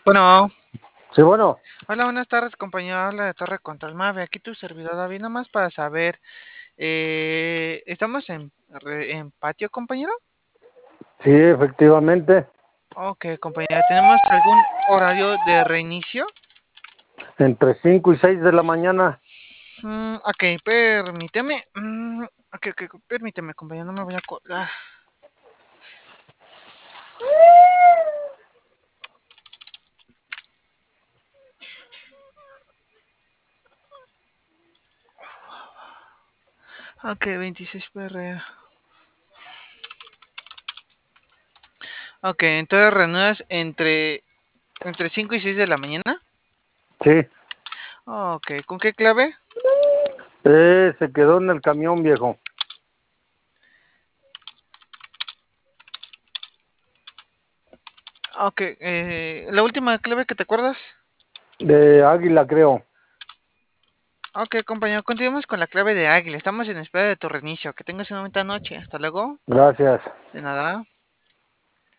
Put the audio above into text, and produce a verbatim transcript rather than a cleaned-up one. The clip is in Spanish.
Bueno, Sí, bueno, hola, buenas tardes, compañero. Habla de Torre Control Mave. Aquí tu servidor David, nomás para saber, eh, ¿estamos en, re- en patio, compañero? sí, efectivamente, Ok, compañero, ¿tenemos algún horario de reinicio? entre cinco y seis de la mañana. Mm, ok, permíteme. Mm, ok, ok, permíteme, compañero, no me voy a colgar. Ok, veintiséis P R. Ok, entonces reanudas entre, entre cinco y seis de la mañana. Sí, Ok, ¿con qué clave? eh, se quedó en el camión, viejo, Ok, eh, la última clave que te acuerdas. de Águila, creo. Ok, compañero, continuemos con la clave de Águila. Estamos en espera de tu reinicio. Que tengas una bonita noche. Hasta luego. Gracias. De nada.